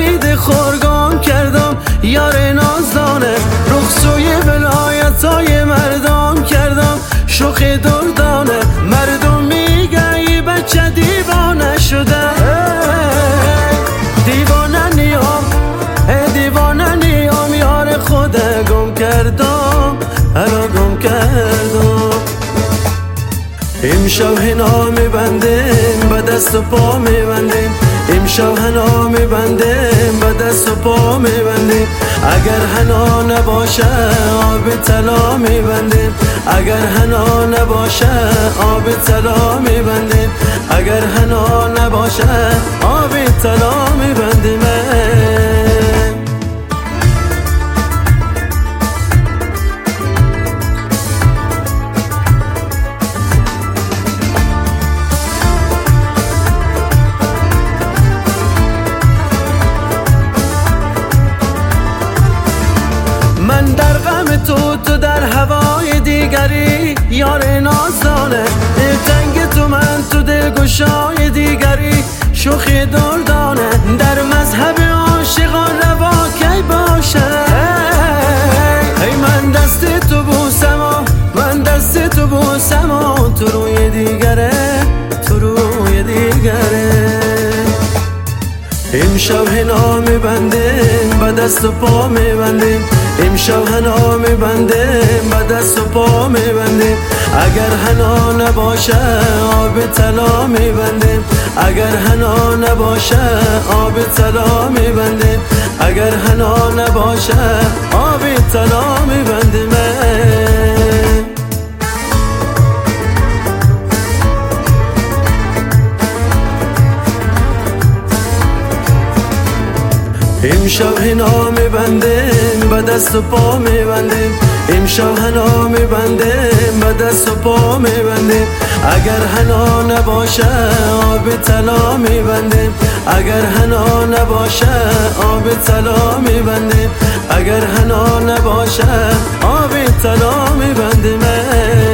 خرید خورگان کردم یار نازدانه، رخصوی ولایتای مردم کردم شوخ دردانه. مردم میگن ای بچه دیوانه شده، دیوانه نیام، دیوانه نیام، یار خود گم کردم، هلا گم کردم. امشب حنا میبندیم به دست و پا میبندیم، امشب حنا میبندیم به دست و پا میبندیم. اگر حنا نباشه آب طلا میبندیم، اگر حنا نباشه آب طلا میبندیم، اگر حنا نباشه آب طلا میبندیم. من در غم تو در هوای دیگری، یار نازدانه تنگ تو، من تو دلگشای دیگری شوخی دردانه. در مذهب عاشقان روا کی باشه، ای من دست تو بوسم، من دست تو بوسم، تو روی دیگره، تو روی دیگره. امشب حنا میبندیم به دست و پا میبندیم، امشب حنا میبندیم به دست و پا میبندیم. اگر حنا نباشه آب طلا میبندیم، اگر حنا نباشه آب طلا میبندیم، اگر حنا نباشه آب طلا میبندیم. امشب حنا میبندیم به دست و پا میبندیم، امشب حنا میبندیم به دست و پا میبندیم. اگر حنا نباشه آب طلا میبندیم، اگر حنا نباشه آب طلا میبندیم، اگر حنا نباشه آب طلا میبندیم.